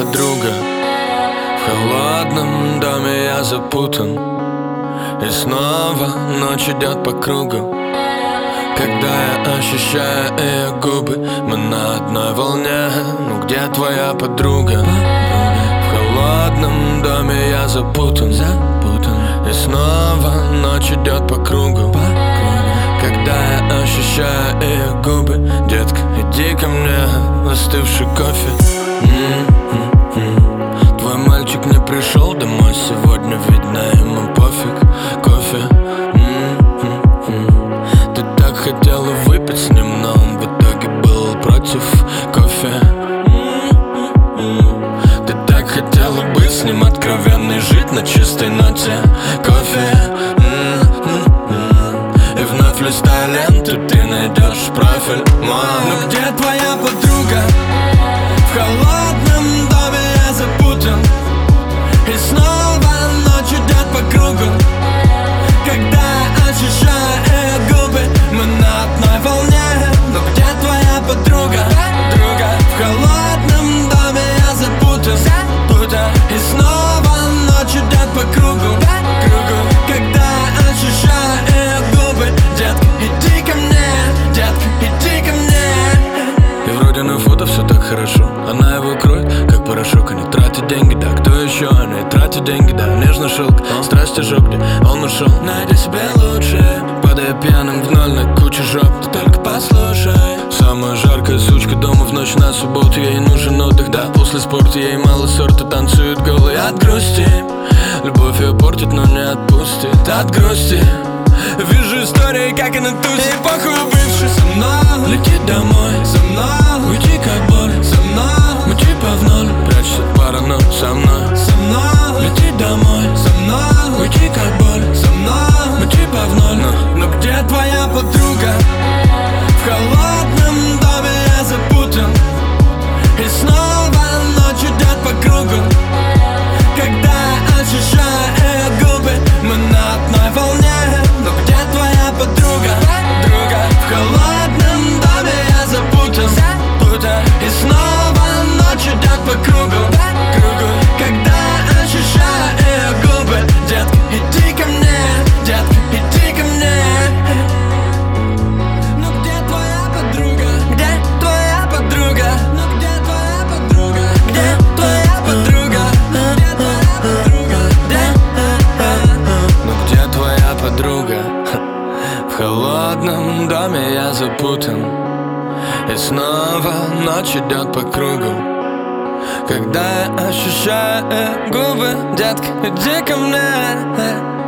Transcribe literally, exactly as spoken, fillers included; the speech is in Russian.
подруга? В холодном доме я запутан, и снова ночь идет по кругу. Когда я ощущаю ее губы, мы на одной волне. Ну где твоя подруга? В холодном доме я запутан, и снова ночь идет по кругу. Когда я ощущаю ее губы, детка, иди ко мне, остывший кофе. М-м-м. Твой мальчик не пришел домой сегодня, видно ему пофиг. Кофе. М-м-м. Ты так хотела выпить с ним, но он в итоге был против кофе. М-м-м. Ты так хотела быть с ним откровенной, жить на чистой ноте. Кофе. Листая ленту, ты найдешь профиль мой. Ну где твоя подруга? В холодном доме я запутан, и снова ночь идет по кругу. Когда я ощущаю ее губы, мы на одной волне. Ну где твоя подруга? Друга. В холодном доме я запутан, запутан, и снова ночь идет по кругу. Кругу. Когда я ощущаю ее губы, детка, иди ко мне, детка, иди ко мне. И вроде на фото все так хорошо, она его кроет, как порошок. Они тратят деньги, да, кто еще? Они тратят деньги, да, нежно шелк. Страсть ожог, где он ушел, найди себе лучше. Падая пьяным в ноль на кучу жоп, ты только послушай. Самая жаркая сучка дома в ночь на субботу, ей нужен отдых, да, после спорта. Ей мало сорта, танцует голый от грусти. Любовь ее портит, но не отпустит от грусти. Вижу истории, как она тусит, и похуй бывший со мной. Лети домой, со мной, уйди как боль, со мной. Мы типа в ноль, прячься от пара, но со мной. Со мной, лети домой, со мной, уйди как боль, со мной. Мы типа в ноль, но, но где твоя подруга? В холодном доме я запутан, и снова ночь идет по кругу. Когда я ощущаю ее губы, мы на одной волне. Но где твоя подруга? Друга. В холодном доме я запутан, запутан, и снова ночь идет по кругу. Кругу. Когда я ощущаю ее губы, детка, иди ко мне, детка, иди ко мне. Ну где твоя подруга? Где твоя подруга? Ну где твоя подруга? Где твоя подруга? Где твоя подруга? Где? Ну где твоя подруга? В холодном доме я запутан, и снова ночь идет по кругу. Когда я ощущаю губы, детка, иди ко мне.